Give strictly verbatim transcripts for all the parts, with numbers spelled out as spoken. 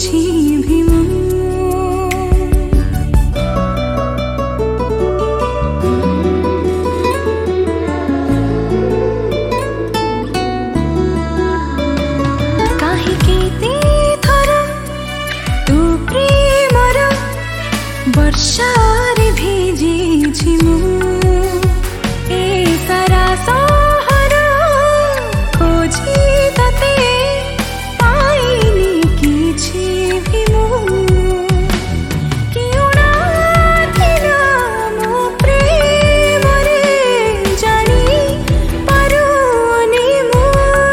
भी वर्षारे भिजिछि मु ए सारा सहर खोजी तते पाइनि किछि भी मु किउडा थिला मो प्रेमरे जानी पारुनि मु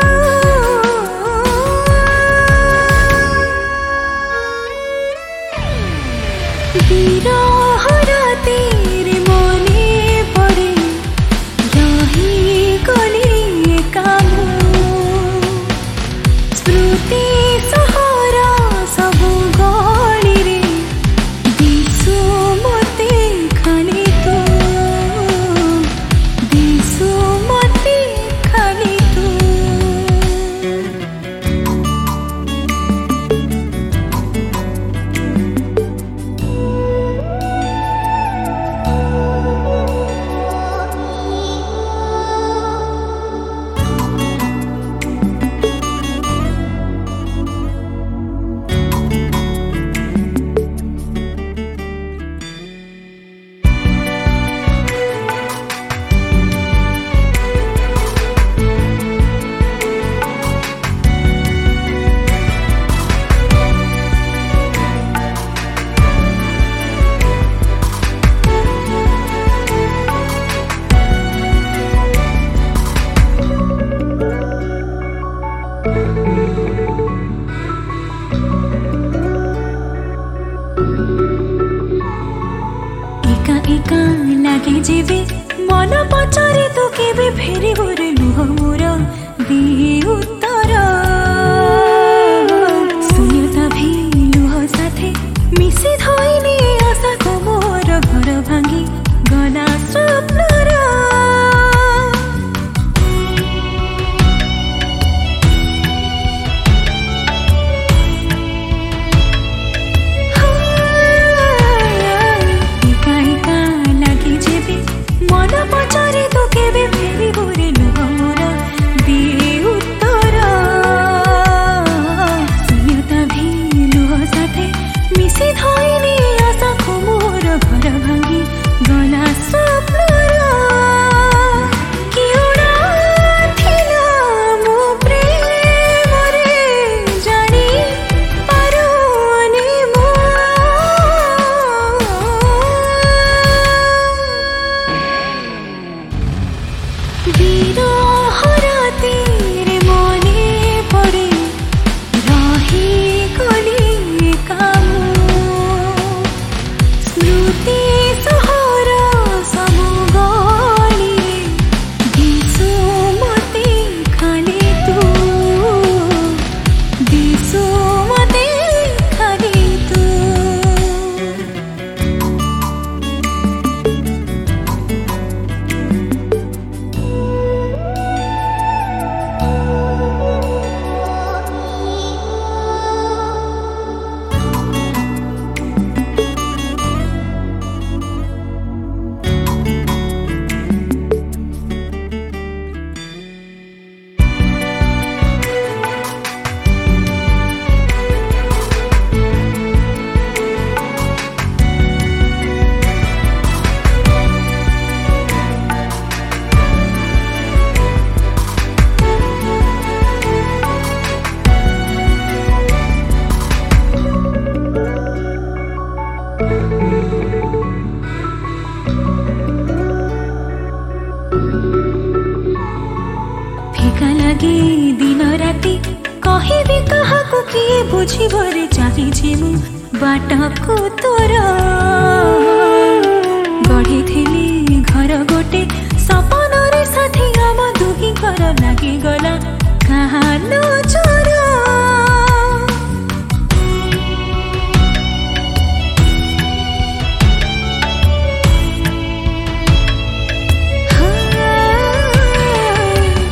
विरहर तेरे मने पड़े रही गली कामु स्मृति सहरा सबु गली रे दिसु मते खाली तू दिसु मते खाली तू एका एका लागे जेबे मन पचारे तू केबे फेरी बोरे लुह मोर दे उत्तर शून्यता भी लुह साथे मिसी धोइने आशा को मोर घर भांगी गला स्वप्नर मन पचारे तू केबे फेरी बोरे लुह मोर दे उत्तर शून्यता भी लुह साथे मिसी धोइने आशा को मोर घर भांगी गला स्वप्नर किउडा थिला मो प्रेमरे जानी पारुनि मु विरहर तेरे मने पड़े रही गली कामु स्मृति सहर सबु गली दिसु मते खाली तू दिसु मते खाली तू फिका लगे दिन राति कहिबी काहाकु किए बुझिबरे चाहिछि मु बाटको तोर गढ़िथिली घर गोटे सपनरे साथी आम दुहींकर लागि गला काहालो चोर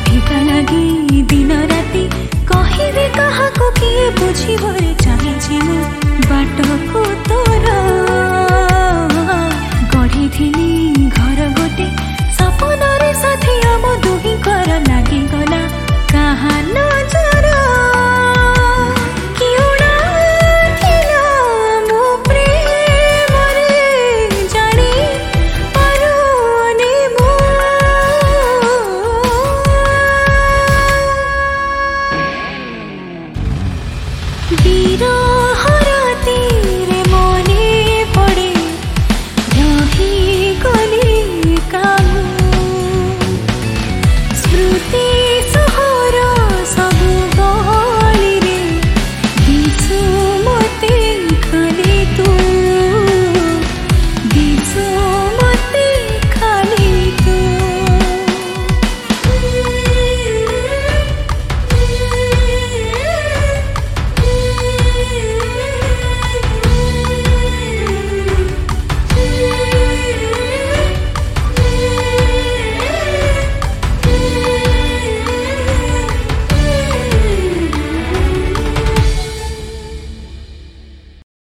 दिन राति कहिबी काहाकु किए बुझिबरे चाहिछि मु बिरो